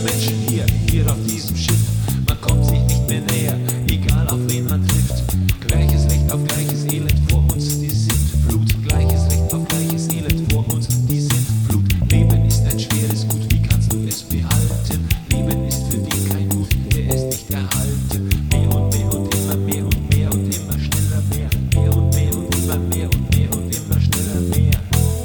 Menschen hier auf diesem Schiff. Man kommt sich nicht mehr näher, egal auf wen man trifft. Gleiches Recht auf gleiches Elend vor uns, die sind Flut. Gleiches Recht auf gleiches Elend vor uns, die sind Flut. Leben ist ein schweres Gut, wie kannst du es behalten? Leben ist für dich kein Gut, der ist nicht erhalten. Mehr und mehr und immer mehr und mehr und immer schneller mehr. Mehr und mehr und immer mehr und mehr und immer schneller mehr.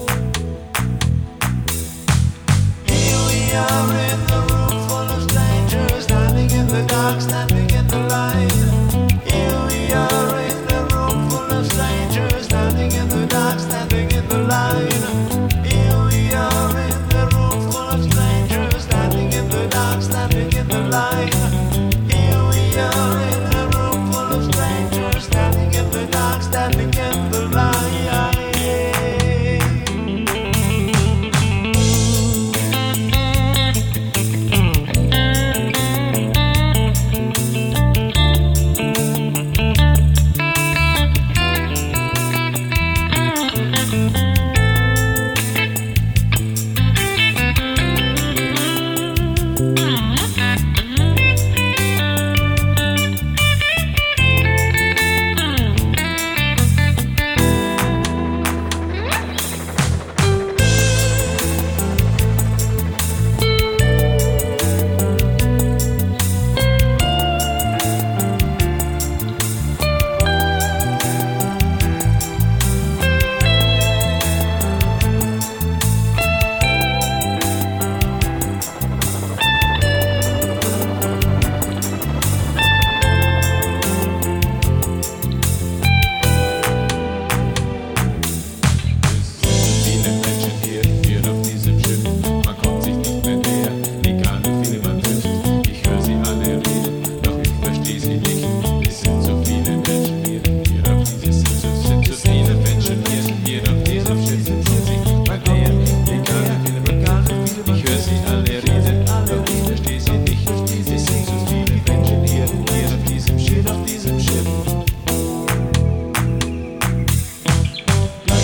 Here we are in the room full of strangers, standing in the dark, standing in the light. Here we are in the room full of strangers, standing in the dark, standing in the light. Here we are in the room full of strangers, standing in the dark, standing in the light. Here we are in the room full of strangers, standing in the dark, standing in the light.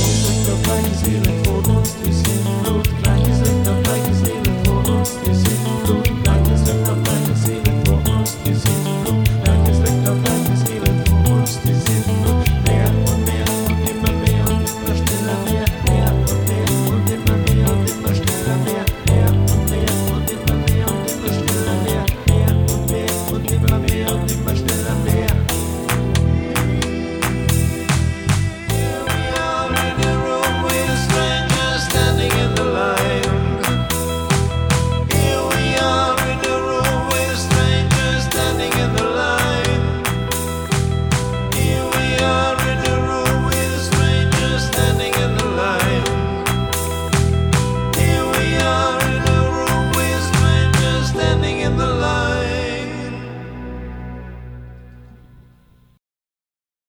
Gleiches Elend vor uns, die sind Blut. Gleiches Recht auf gleiches Elend vor uns, die sind